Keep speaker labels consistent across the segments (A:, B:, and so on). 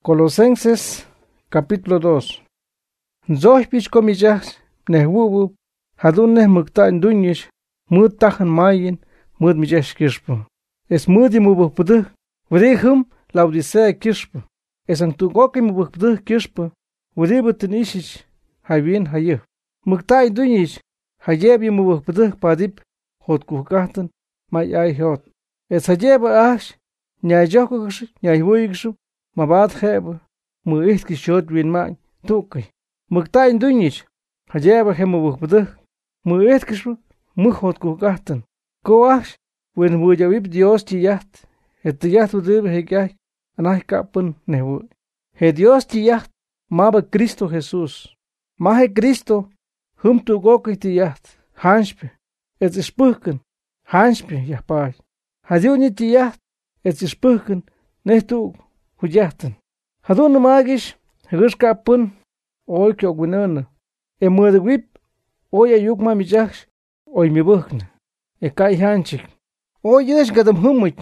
A: Colosenses capítulo 2. Zohpich comillas nehwubu hadun neh mukta indunish mut tahan mayin mut mijesh kishpu. Es mudi mubuhpudu vrihum laudisea kishpu. Es antugoki mubuhpudu kishpu vributinishich havin hayeh. Mukta indunish hayebi mubuhpudu padip hotkuhkahtan mayay hot. Es hayeba ash nyajokush nyayhuigshu mabad heba mu ihtki shot win man tuki. Mukta indunish hayeba hemubuhpudu mu ihtkish mu hotkuhkahtan. Koash when wujawib Dios tiyat etiyat udib hegay anay kapun nehu. He Dios tiyat maba Cristo Jesús. Mahe Cristo hum tu goki tiyat hanshpe et ispuhken hanshpe yahpay. Hadiuni tiyat et ispuhken nehtu hujaten. Hadun magish hegush kapun oy kyogwinana. E mudwip oy ayukma mijach oy mibuhkna. E kai hanchik. Oy yesh gadam humuk.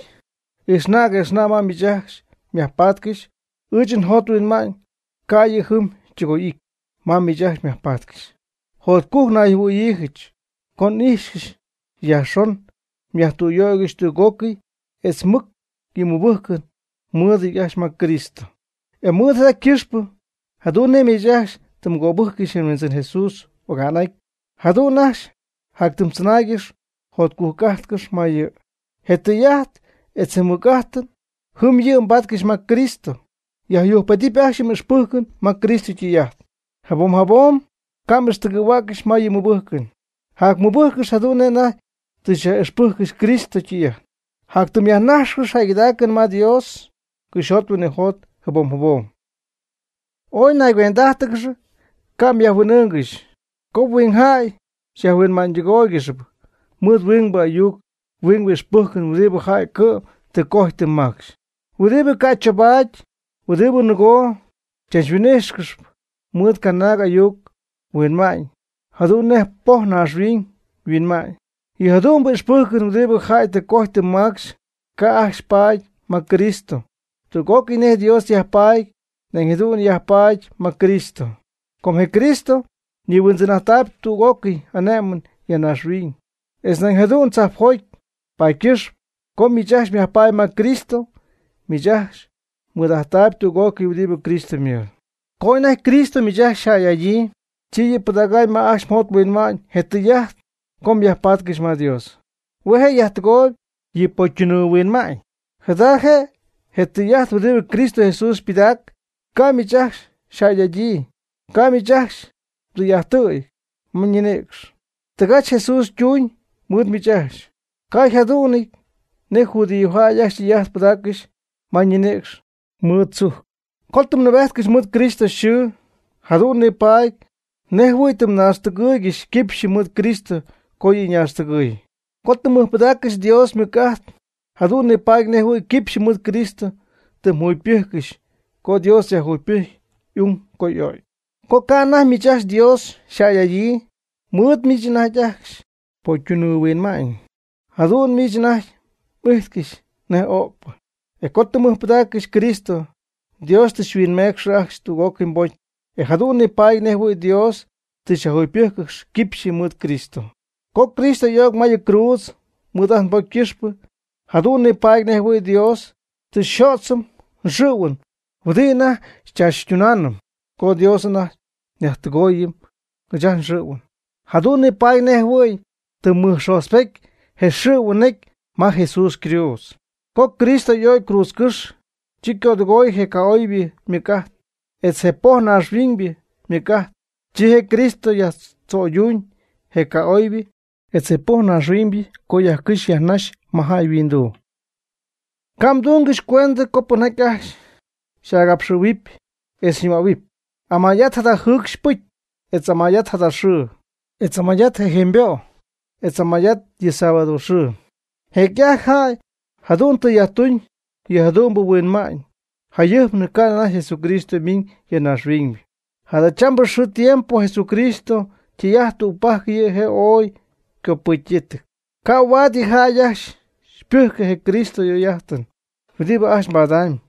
A: Isnama mijach miahpatkish. Ujin hotwin man kai hum chigoik. Ma mijach miahpatkish. Hot kuhna yu yihich. Kon ishish yashon miahtu yogish tu goki es muk kimubuhken mudi yashma Cristo. E mudha kishpu hadune mijach tum gobuhkish en Jesus o ganaik. Hadunash hak tum tsnagish hot kuhkahtkis maye. Hetiyat et semukahtan hum yum batkish ma Cristo. Yahyuh patipashim ispuhken ma Cristo tiyat. Habom kamish tegewakish maye mubuhken. Hak mubuhkish hadune na tisha ispuhkish Cristo tiyat. Hak tum yahnashkish haigidaken ma Dios kishot wine hot habom. Oy naigwendahtakish kam yahwinungish. Kop wing hai shahwin manjigogish. Mud wing ba yuk wing wish puhken wuribu hai ke te kohte max. Wuribu kachabaj wuribu nugo chashvineshkish mud kanaga yuk win mai. Hadun neh poh nash win mai. Y hadun wish puhken wuribu hai te kohte max ka ashpaj ma Cristo. Tu goki neh Dios yahpaj nengidun yahpaj ma Cristo. Kom he Cristo ni winzinatab tu goki anemun yanash wing. Es nengedun tzaphoik paikish kom mijash miahpay ma Cristo mijash mudahtab tu goki udibu Cristo mior. Koinay Cristo mijash shayayi chiye padagay ma ash mot winman hetiyat kom yahpatkish ma Dios. Wehe yahtgol yipochunu winmay. Hadahe hetiyat udibu Cristo Jesus pidak ka mijash shayayi ka mijash tu yahtuy manyinex. Tagach Jesus chuñ mud mijash. Kai hadunik ne judío hayash yas padakish manyinex mud su. Koltum nebetkish mud Cristo shu hadun ne paik ne huitum nastagugish kipshi mud Cristo koyi nyastaguy. Koltum padakish Dios mikat hadun ne paik ne hui kipshi mud Cristo te muy pikish ko Dios ya hui pih koyoy. Ko kana mijash Dios shayayi mud mijnajash pochunu win main. Hadun mijnaj bihkish ne op. E kotum padakish Cristo Dios te shwin mekshach tu gokin boy. E hadun ne pay ne hui Dios te shahoy pikish kipshi mud Cristo. Ko Cristo yog maya cruz mudan bokishpu. Hadun ne pay ne hui Dios te shotsum zhuwen. Udina chashtunanum. Ko Dios na nehtgoyim jan zhuwen. Hadun ne pay ne hui te muhshospek Jeshunek ma Jesus Crios. Ko Cristo yoy cruz kush chiko dgoy he kaoybi mikat. Et se poh nash wingbi mikat. Chihe Cristo ya tsoyun he kaoybi. Et se poh nash wingbi ko ya kush ya nash mahay windu. Kam dungish kwende koponakash shagapshuwip esimawip. Amayat hada hukshput et amayat hada shu. Et amayat hembyo. Et amayat yesabado shu. Hekya hai hadun te yatun yadun bu win main. Hayub nekana Jesucristo min yenash wing. Hada chamber shu tiempo Jesucristo tiyahtu upahye he hoy kopuyet. Ka wadi hayash spüke he Cristo yoyahtan. Vidiba ash badam.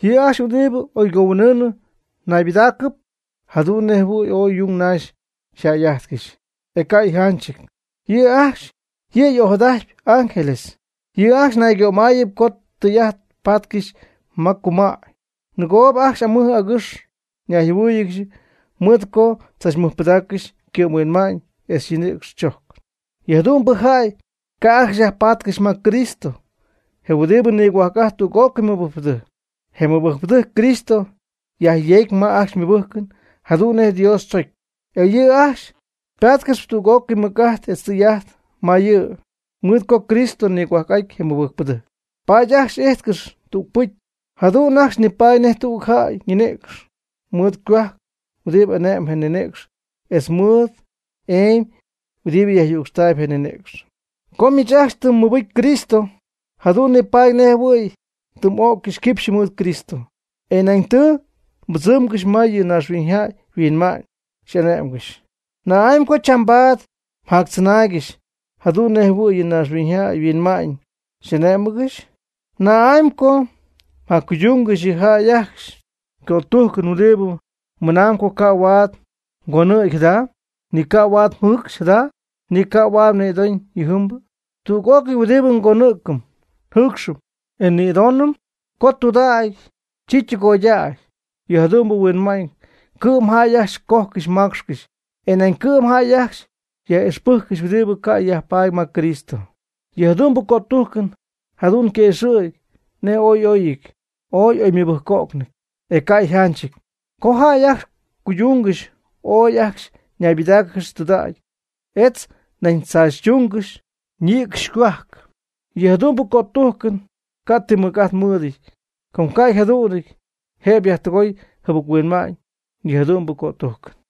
A: Ye ash udib oy gownene naibidakep hadun nebu oy yung nash shayatkish. Ekai hanchik. Ye ash ye yohdach ángeles. Ye ash naigyo mayib kot tiyat patkish makuma. Ngob ash amuh agush nyahibuyiksh mutko tashmuhpadakish kiyomwenmañ eshinix chok. Yadun bujay ka ash patkish ma Cristo. Hebudib ni wakahtu kokimubufde. Hemubufde Cristo. Yah yek ma ash mibuhken. Hadune Dios choik. Ye ash patkish tu kokimukaht estiyat ma ye. Mutko Cristo ni wakayk hemubufde. Payash etkish tu puch. Hadun ash ni paine tu khay ninex. Mutkwah udib anem henenex. Es mut eim udib yahyukstaib henenex. Komichash tum mubik Cristo. Hadun ni paine wuy tum okish kipshimut Cristo. Enang tu bzumkish mayi nashwinha winman shanemkish. Na aim ko chambat haksnagish. Hadun ne wuy nashwinha winman shanemkish. Na aim ko hakuyungish hayaksh. Ko tuhkun udibu munam ko kawat gono ikda. Ni kawat mukshda. Ni kawat nedoin yihumbu. Tu koki udibu gonukum. Hukshu. En ni donum kotudai chichikoyai. Yahdumbu winman. Kum hayash kokish makskish. En en kum hayash ya espukish udibu ka yahpay ma Cristo. Yahdumbu kotuhkun. Hadun kesui. Ne oy oyik. Oy mi buhkoknik. Ekai hanchik. Ko hayash kuyungish. Oyaksh nyabidaksh tudai. Ets nainsash yungish. Nyiksh kwak. Yahdumbu kotuhkun. Katimukat mudi. Kom kai hadurik. Hebiahtoy habuk winman. Yahdumbu kotuhkun.